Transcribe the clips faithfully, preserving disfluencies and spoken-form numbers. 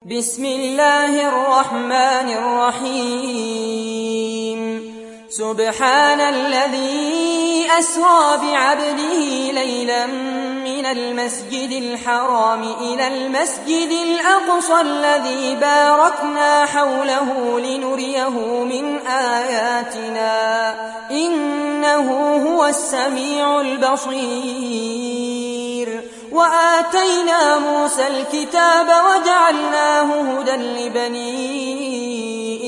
بسم الله الرحمن الرحيم سبحان الذي أسرى بعبده ليلا من المسجد الحرام إلى المسجد الأقصى الذي باركنا حوله لنريه من آياتنا إنه هو السميع البصير وآتينا موسى الكتاب وجعلناه هدى لبني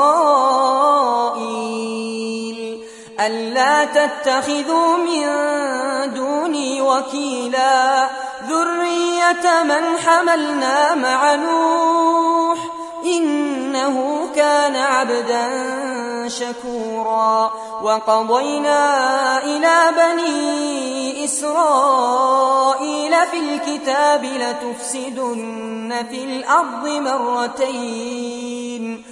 إسرائيل ألا تتخذوا من دوني وكيلا ذرية من حملنا مع نوح إنه كان عبدا شكورا وقضينا إلى بني إسرائيل في الكتاب لتفسدن في الأرض مرتين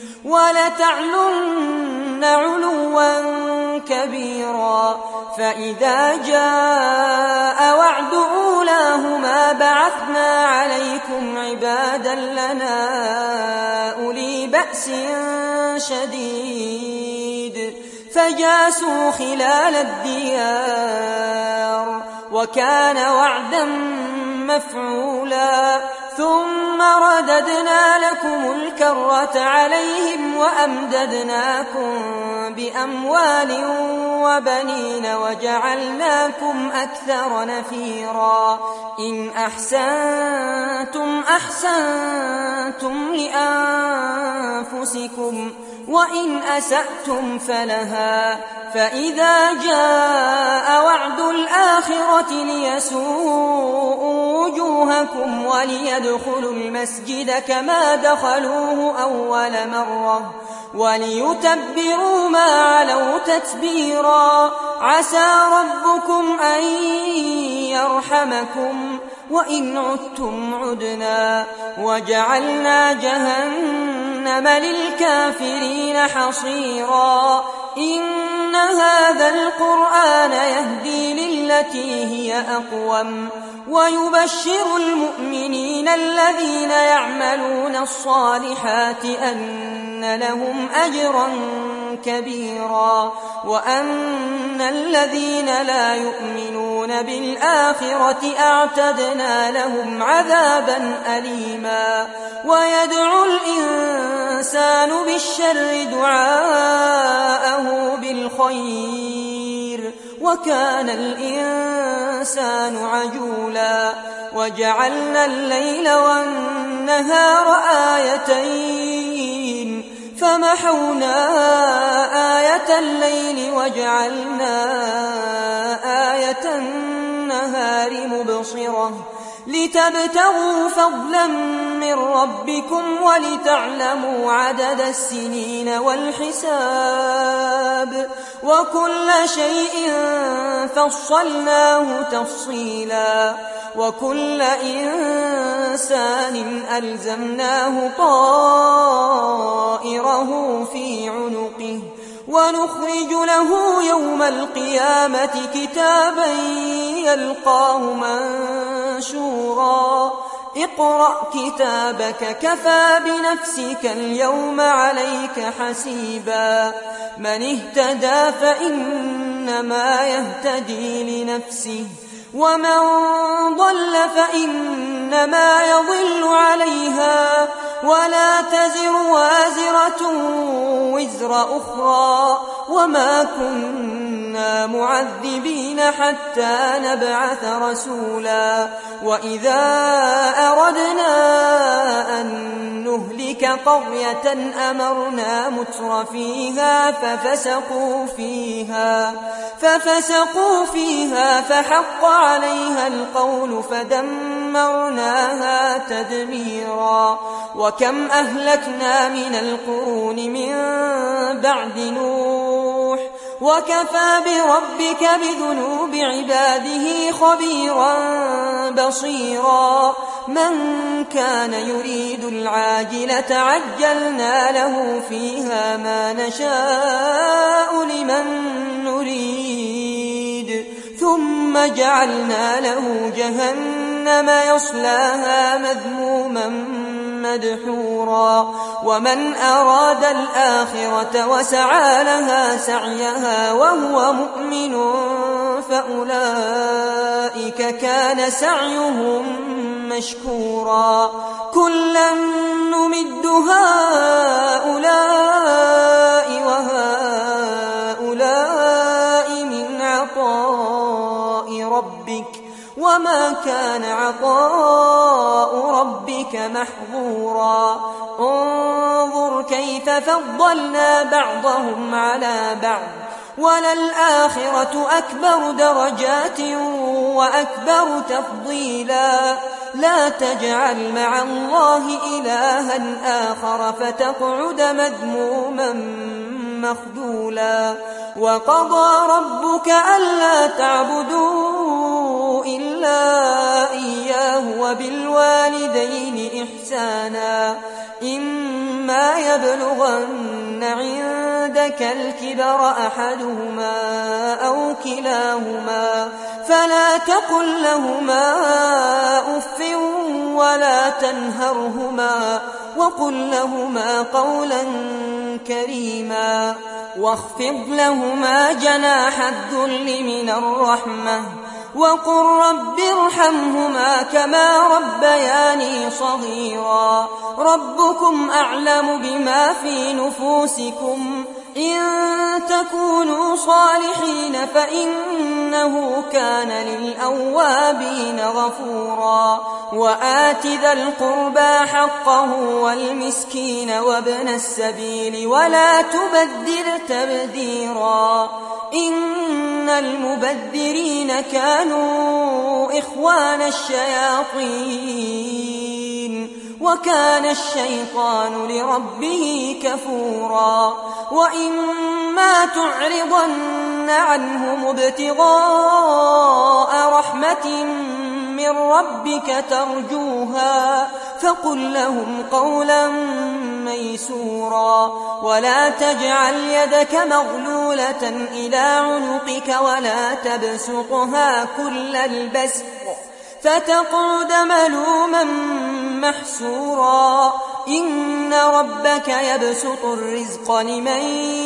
ولتعلن علوا كبيرا فإذا جاء وعد أولاهما بعثنا عليكم عبادا لنا أولي بأس شديد فجاسوا خلال الديار وكان وعدا مفعولا ثم رددنا لكم الكرة عليهم وأمددناكم بأموال وبنين وجعلناكم أكثر نفيرا إن أحسنتم أحسنتم لأنفسكم وإن أسأتم فلها فإذا جاء وعد الآخرة ليسوءوا وجوهكم وليدخلوا المسجد كما دخلوه أول مرة وليتبروا ما علوا تتبيرا عسى ربكم أن يرحمكم وإن عدتم عدنا وجعلنا جهنم للكافرين حصيرا إن هذا القرآن يهدي للتي هي أقوم ويبشر المؤمنين الذين يعملون الصالحات أن لهم أجرا كبيرا وأن الذين لا يؤمنون بالآخرة أعتدنا لهم عذابا أليما ويدعو الإنسان بالشر دعاءه بالخير وكان الإنسان عجولا وجعلنا الليل والنهار آيتين فمحونا آية الليل وجعلنا آية النهار مبصرة لتبتغوا فضلا من ربكم ولتعلموا عدد السنين والحساب وكل شيء فصلناه تفصيلا وكل إنسان ألزمناه طائره في عنقه ونخرج له يوم القيامة كتابا يلقاه منشورا اقرأ كتابك كفى بنفسك اليوم عليك حسيبا من اهتدى فإنما يهتدي لنفسه ومن ضل فإنما يضل عليها ولا تزر وازرة وزر أخرى وما كنا معذبين حتى نبعث رسولا وإذا أردنا أن نهلك قرية أمرنا متر فيها ففسقوا فيها ففسقوا فيها فحق عليها القول فدمرناها تدميرا وكم أهلكنا من القرون من بعد نوح وكفى بربك بذنوب عباده خبيرا بصيرا من كان يريد العاجلة عجلنا له فيها ما نشاء لمن نريد ثم جعلنا له جهنم يصلاها مذموما مدحورا ومن أراد الآخرة وسعى لها سعيها وهو مؤمن فأولئك كان سعيهم مشكورا كلا نمد هؤلاء وهؤلاء من عطاء ربك وما كان عطاء ربك محظورا انظر كيف فضلنا بعضهم على بعض وللآخرة أكبر درجات وأكبر تفضيلا لا تجعل مع الله إلها آخر فتقعد مذموما مخذولا وقضى ربك ألا تعبدوا إلا إياه وبالوالدين إحسانا إما يبلغن عندك الكبر أحدهما أو كلاهما فلا تقل لهما أف ولا تنهرهما وقل لهما قولا كريما واخفض لهما جناح الذل من الرحمة وقل رب ارحمهما كما ربياني صغيرا ربكم أعلم بما في نفوسكم إن تكونوا صالحين فإنه كان للأوابين غفورا وآت ذا القربى حقه والمسكين وابن السبيل ولا تبذر تبذيرا إن المبذرين كانوا إخوان الشياطين وكان الشيطان لربه كفورا وإما تعرضن عنهم ابتغاء رحمة من ربك ترجوها فقل لهم قولا ميسورا ولا تجعل يدك مغلولة إلى عنقك ولا تبسطها كل البسط فتقعد ملوما محسورا إن ربك يبسط الرزق لمن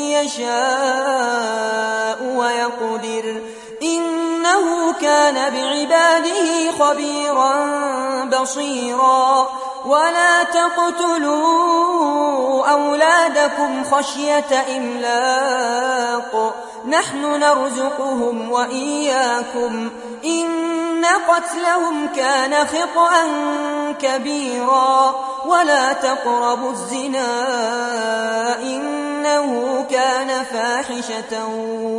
يشاء ويقدر إنه كان بعباده خبيرا بصيرا ولا تقتلوا أولادكم خشية إملاق نحن نرزقهم وإياكم إن قتلهم كان خطأ كبيرا ولا تقربوا الزنا إنه كان فاحشة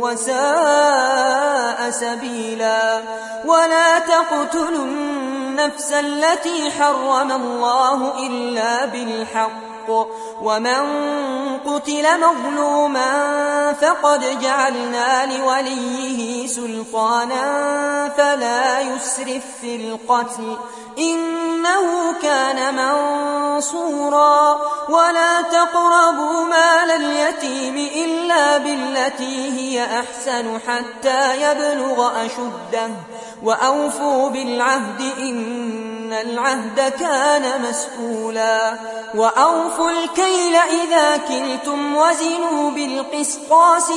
وساء سبيلا ولا تقتلوا النفس التي حرم الله إلا بالحق ومن قتل مظلوما فقد جعلنا لوليه سلطانا فلا يسرف في القتل إنه كان منصورا ولا تقربوا مال اليتيم إلا بالتي هي أحسن حتى يبلغ أشده وأوفوا بالعهد إن العهد كان مسؤولا وأوفوا الكيل إذا كلتم وزنوا بالقسطاس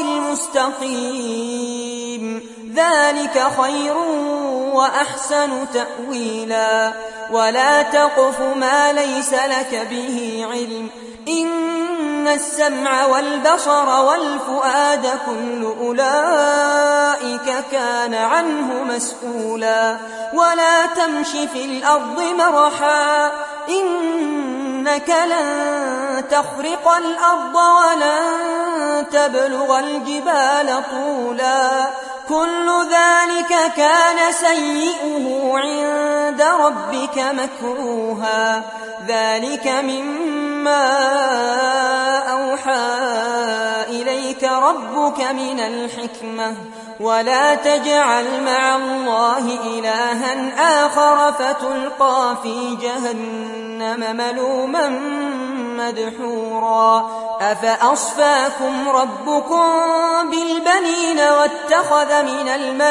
المستقيم ذلك خير وأحسن تأويلا ولا تقف ما ليس لك به علم إن السمع والبصر والفؤاد كل أولئك كان عنه مسؤولا ولا تمش في الأرض مرحا إنك لن تخرق الأرض ولن تبلغ الجبال طولا كل ذلك كان سيئه عند ربك مكروها ذلك مما أوحى إليك ربك من الحكمة ولا تجعل مع الله إلها آخر فتلقى في جهنم ملوما مدحورا أفأصفاكم ربكم بالبنين واتخذ من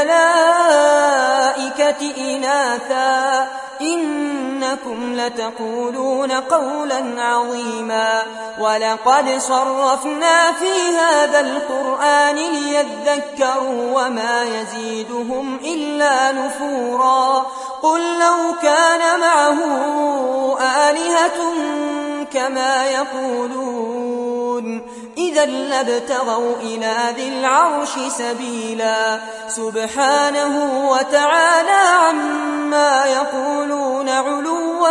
الملائكة إناثا إنكم لتقولون قولا عظيما ولقد صرفنا في هذا القرآن ليذكروا وما يزيدهم إلا نفورا قل لو كان معه آلهة كما يقولون إذا لابتغوا إلى ذي العرش سبيلا سبحانه وتعالى عما يقولون علوا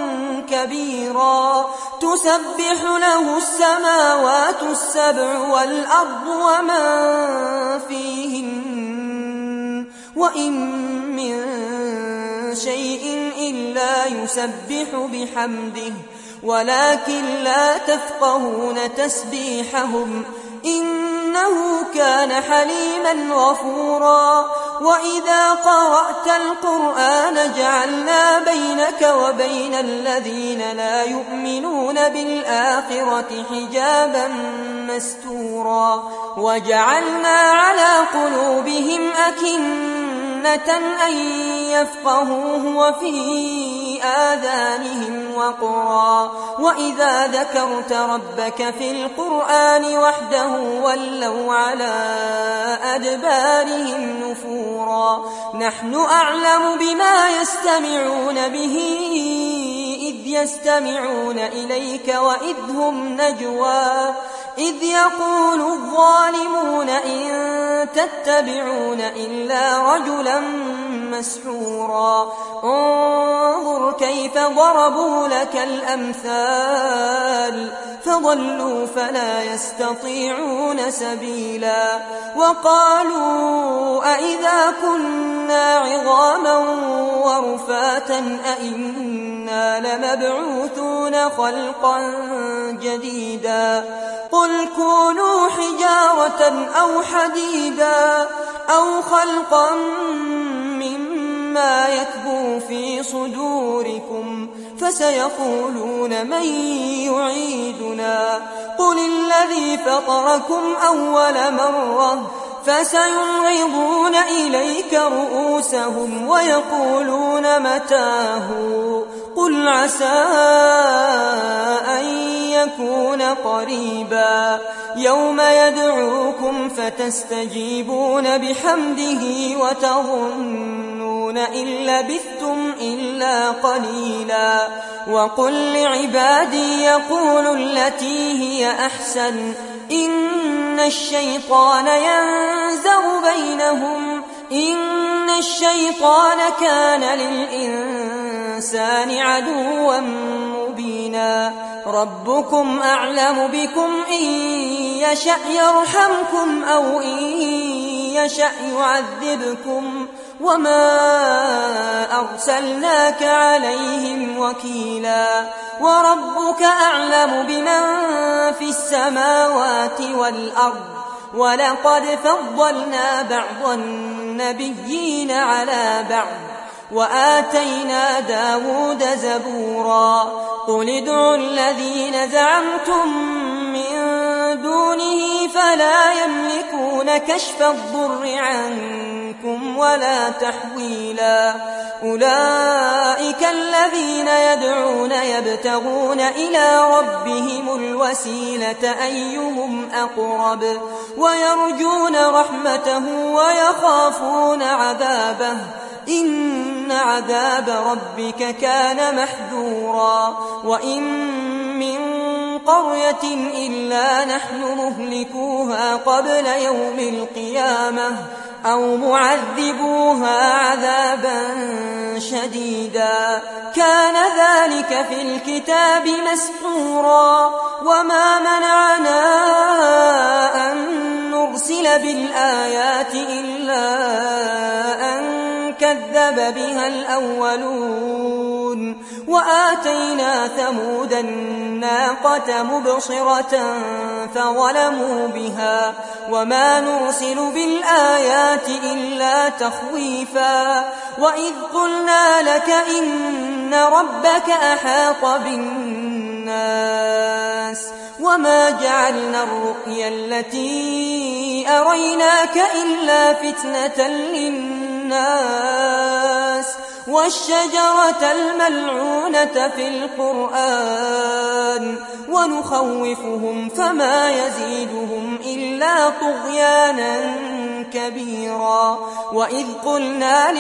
كبيرا تسبح له السماوات السبع والأرض ومن فيهن وإن من شيء إلا يسبح بحمده ولكن لا تفقهون تسبيحهم إنه كان حليما غفورا وإذا قرأت القرآن جعلنا بينك وبين الذين لا يؤمنون بالآخرة حجابا مستورا وجعلنا على قلوبهم أكنة أن يفقهوه وفي آذانهم وقرا وإذا ذكرت ربك في القرآن وحده ولوا على أدبارهم نفورا نحن أعلم بما يستمعون به إذ يستمعون إليك وإذ هم نجوى إذ يقول الظالمون إن تتبعون إلا رجلا مسحورا انظر كيف ضربوا لك الأمثال فضلوا فلا يستطيعون سبيلا وقالوا أئذا كنا عظاما ورفاتا أئنا لمبعوثون خلقا جديدا قل كونوا حجارة أو حديدا أو خلقا مما يكبر في صدوركم فسيقولون من يعيدنا قل الذي فطركم أول مرة فسينغضون إليك رؤوسهم ويقولون متاه قل عسى أن يكون قريبا يوم يدعوكم فتستجيبون بحمده وتظنون إن لبثتم إلا قليلا وقل لعبادي يقولوا التي هي أحسن إن الشيطان ينزغ بينهم إن الشيطان كان للإنسان عدوا مبينا ربكم أعلم بكم إن يشأ يرحمكم أو إن يشأ يعذبكم وما أرسلناك عليهم وكيلا وربك أعلم بمن في السماوات والأرض ولقد فضلنا بعض النبيين على بعض وآتينا داود زبورا قل ادعوا الذين زعمتم من دونه فلا يملكون كشف الضر عنكم ولا تحويلا أولئك الذين يدعون يبتغون إلى ربهم الوسيلة أيهم أقرب ويرجون رحمته ويخافون عذابه إن عذاب ربك كان محذورا وإن من قرية إلا نحن مهلكوها قبل يوم القيامة أو معذبوها عذابا شديدا كان ذلك في الكتاب مسطورا وما منعنا أن نرسل بالآيات إلا أن كذب بها الأولون وآتينا ثمود الناقة مبصرة فظلموا بها وما نرسل بالآيات إلا تخويفا وإذ قلنا لك إن ربك أحاط بالناس وما جعلنا الرؤيا التي أريناك إلا فتنة للناس والشجرة الملعونة في القرآن ونخوفهم فما يزيدهم إلا طغيانا كبيرا. وإذ قلنا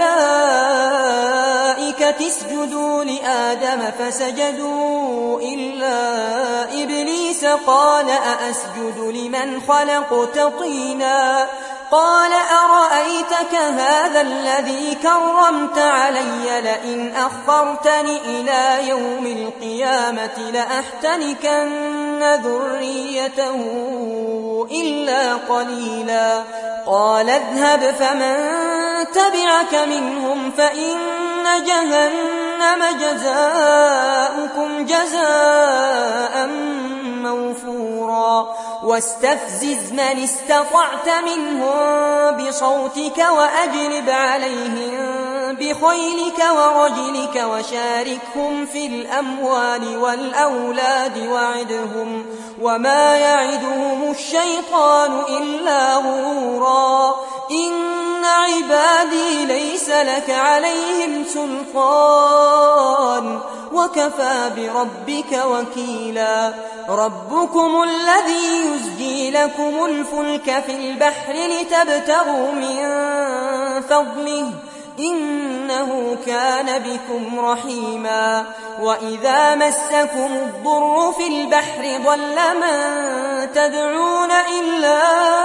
للملائكة اسجدوا لآدم فسجدوا إلا إبليس قال أأسجد لمن خلقت طينا قال أرأيتك هذا الذي كرمت علي لئن أخرتني إلى يوم القيامة لأحتنكن ذريته إلا قليلا. قال اذهب فمن تبعك منهم فإن جهنم جزاؤكم جزاء موفورا. واستفزز من استطعت منهم بصوتك وأجلب عليهم بخيلك ورجلك وشاركهم في الأموال والأولاد وعدهم وما يعدهم الشيطان إلا غرورا. إن عبادي ليس لك عليهم سلطان وكفى بربك وكيلا. ربكم الذي يزجي لكم الفلك في البحر لتبتغوا من فضله إنه كان بكم رحيما. وإذا مسكم الضر في البحر ضل من تدعون إلا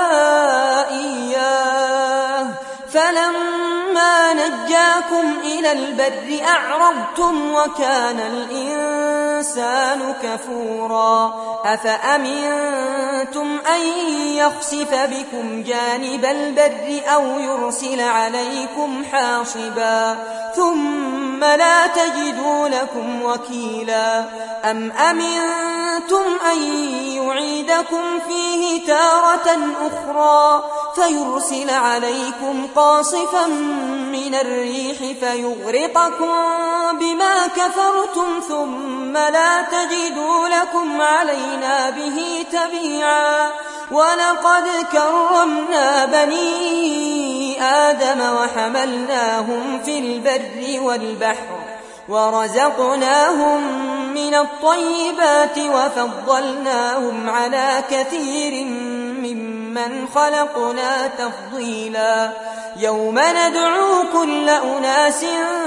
إياه فلما نجاكم إلى البر أعرضتم وكان الإنسان كفورا. أفأمنتم أن يخسف بكم جانب البر أو يرسل عليكم حاصبا ثم لا تجدوا لكم وكيلا. أم أمنتم أن يعيدكم فيه تارة أخرى فيرسل عليكم قاصفا من الريح فيغرقكم بما كفرتم ثم لا تجدوا لكم علينا به تبيعا. ولقد كرمنا بني آدم وحملناهم في البر والبحر ورزقناهم من الطيبات وفضلناهم على كثير ممن خلقنا تفضيلا. يوم ندعو كل أناس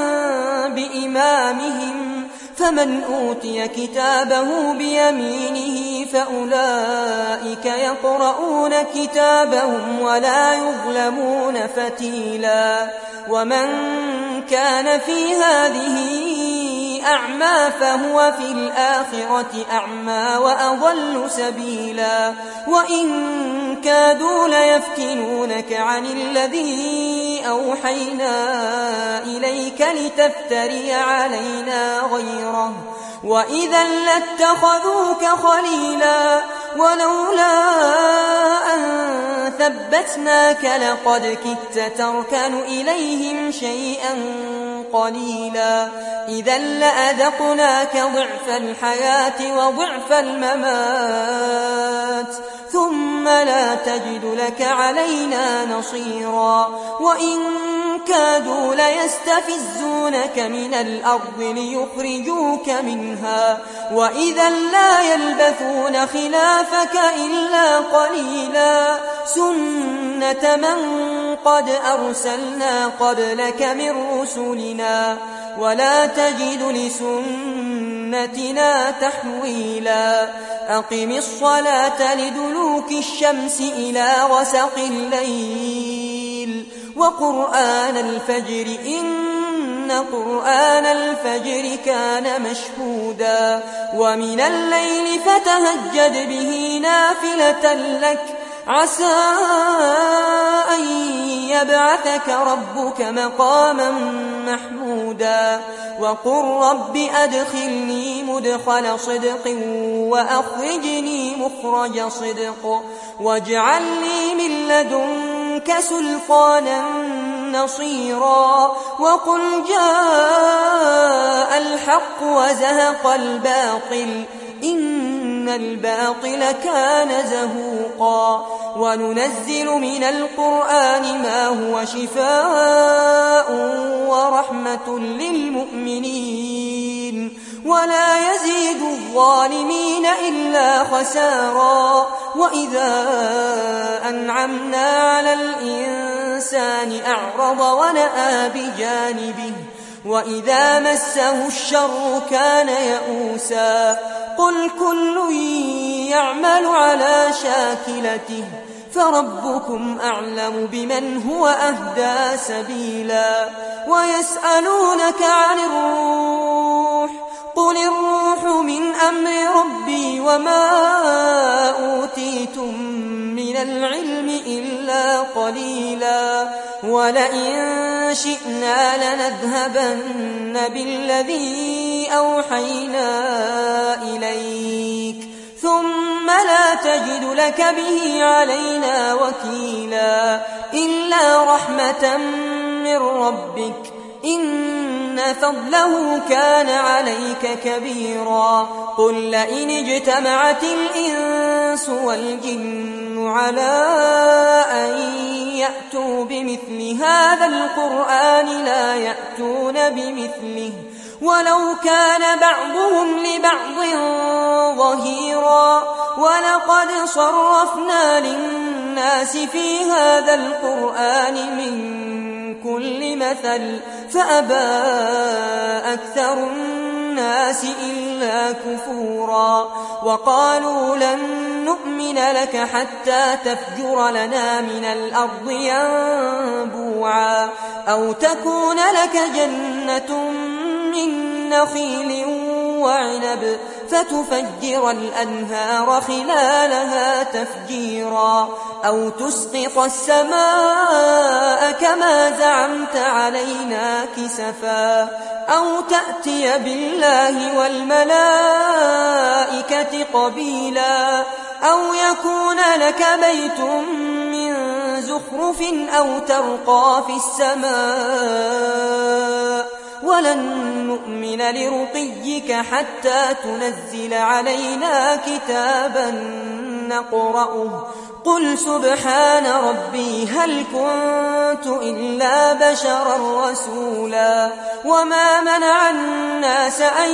بإمامهم فمن أوتي كتابه بيمينه فأولئك يقرؤون كتابهم ولا يظلمون فتيلا. ومن كان في هذه أعمى فهو في الآخرة أعمى وأضل سبيلا. وإن كادوا ليفتنونك عن الذي أوحينا إليك لتفتري علينا غيره وإذا لاتخذوك خليلا. ولولا أن ثبتناك لقد كدت تركن إليهم شيئا قليلا. إذا لأذقناك ضعف الحياة وضعف الممات ثم لا تجد لك علينا نصيرا. وإن كادوا ليستفزونك من الأرض ليخرجوك منها وإذا لا يلبثون خلافك إلا قليلا. سنة من قد أرسلنا قبلك من رسلنا ولا تجد لسنتنا تحويلا. أقم الصلاة لدلوك الشمس إلى غسق الليل وقرآن الفجر إن قرآن الفجر كان مشهودا. ومن الليل فتهجد به نافلة لك عسى أن يبعثك ربك مقاما محمودا. وقل رب أدخلني مدخل صدق وأخرجني مخرج صدق واجعل لي من لدنك سلطانا نصيرا. وقل جاء الحق وزهق الباطل إن إن الباطل كان زهوقا وننزل من القرآن ما هو شفاء ورحمة للمؤمنين ولا يزيد الظالمين إلا خسارا وإذا أنعمنا على الإنسان أعرض ونأى بجانبه وإذا مسه الشر كان يئوسا قل كل يعمل على شاكلته فربكم أعلم بمن هو أهدى سبيلا ويسألونك عن الروح قل الروح من أمر ربي وما أوتيتم من العلم إلا قليلا ولئن شئنا لنذهبن بالذي أوحينا إليك ثم لا تجد لك به علينا وكيلا إلا رحمة من ربك إن فضله كان عليك كبيرا قل لئن اجتمعت الإنس والجن على أن يأتوا بمثل هذا القرآن لا يأتون بمثله ولو كان بعضهم لبعض ظهيرا ولقد صرفنا للناس في هذا القرآن من كل مثل فأبى أكثر الناس إلا كفورا وقالوا لن نؤمن لك حتى تفجر لنا من الأرض ينبوعا أو تكون لك جنة من نخيل وعنب فتفجر الأنهار خلالها تفجيرا أو تسقط السماء كما زعمت علينا كسفا أو تأتي بالله والملائكة قبيلا أو يكون لك بيت من زخرف أو ترقى في السماء ولن نؤمن لرقيك حتى تنزل علينا كتابا نقرأه قل سبحان ربي هل كنت إلا بشرا رسولا وما منع الناس أن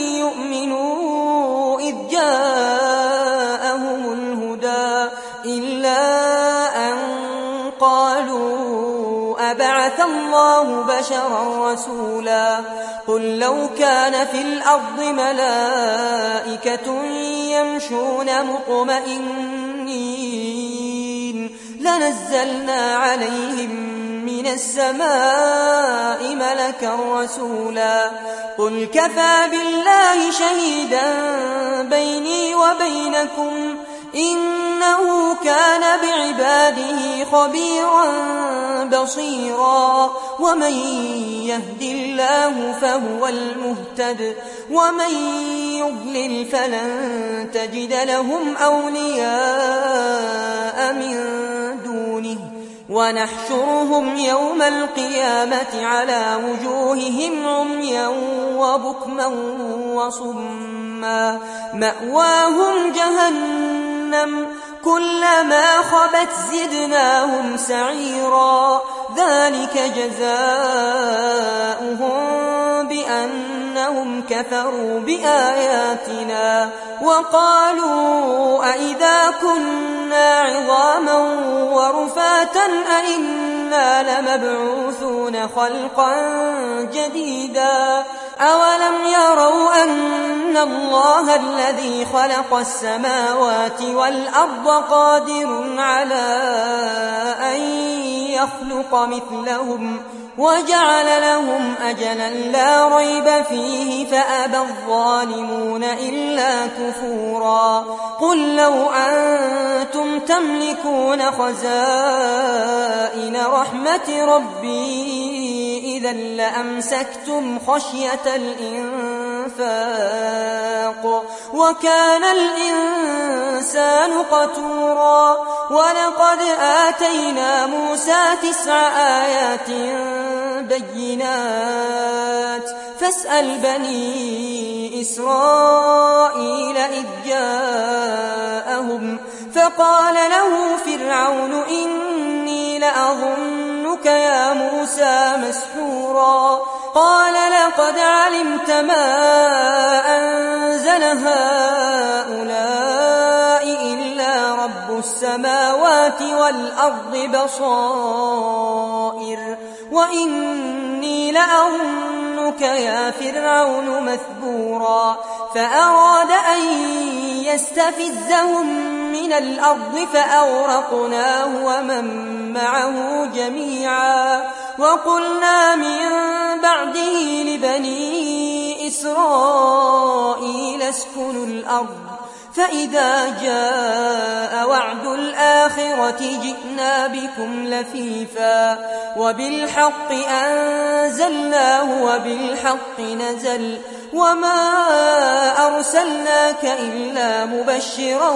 يؤمنوا إذ جاءهم الهدى إلا أن قالوا أبعث الله بشرا رسولا قل لو كان في الأرض ملائكة يمشون مطمئنين لنزلنا عليهم من السماء ملكا رسولا قل كفى بالله شهيدا بيني وبينكم إنه كان بعباده خبيرا بصيرا ومن يهد الله فهو المهتد ومن يضلل فلن تجد لهم أولياء من دونه ونحشرهم يوم القيامة على وجوههم عميا وبكما وصما مأواهم جهنم كلما خبت زدناهم سعيرا ذلك جزاؤهم بأنهم كفروا بآياتنا وقالوا أئذا كنا عظاما ورفاتا أئنا لمبعوثون خلقا جديدا أولم يروا أن الله الذي خلق السماوات والأرض قادر على أن يخلق مثلهم وجعل لهم أجلا لا ريب فيه فأبى الظالمون إلا كفورا قل لو أنتم تملكون خزائن رحمة ربي إذا لأمسكتم خشية الإنفاق وكان الإنسان قتورا ولقد آتينا موسى تسع آيات بينات فاسأل بني إسرائيل إذ جاءهم فقال له فرعون إني لأظنك يا موسى مسحورا قال لقد علمت ما أنزل هؤلاء إلا رب السماوات والأرض بصائر وإني لأظنك يا فرعون مثبورا فأراد أن يستفزهم من الأرض فأغرقناه ومن معه جميعا وقلنا من بعده لبني إسرائيل اسكنوا الأرض فإذا جاء وعد الآخرة جئنا بكم لفيفا وبالحق أنزلناه وبالحق نزل وما أرسلناك إلا مبشرا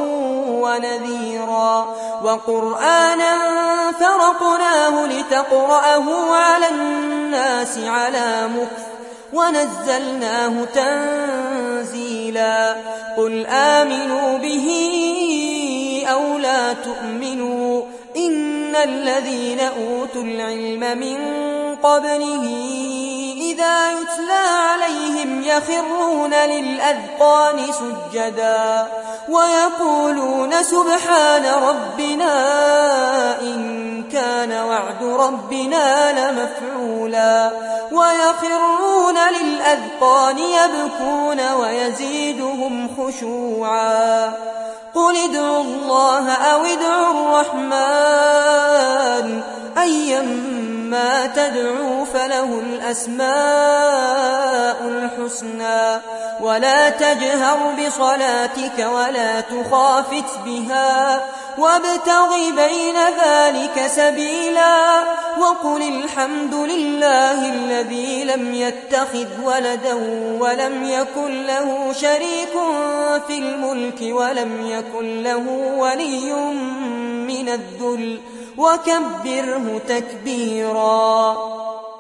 ونذيرا وقرآنا فرقناه لتقرأه على الناس على مكث ونزلناه تنزيلا قل آمنوا به أو لا تؤمنوا إن الذين أوتوا العلم من قبله إذا يتلى عليهم يخرون للأذقان سجدا ويقولون سبحان ربنا إن كان وعد ربنا لمفعولا ويخرون للأذقان يبكون ويزيدهم خشوعا قل ادعوا الله أو ادعوا الرحمن أيما تدعوا فله الأسماء الحسنى ولا تجهر بصلاتك ولا تخافت بها وابتغ بين ذلك سبيلا وقل الحمد لله الذي لم يتخذ ولدا ولم يكن له شريك في الملك ولم يكن له ولي من الذل وكبره تكبيرا.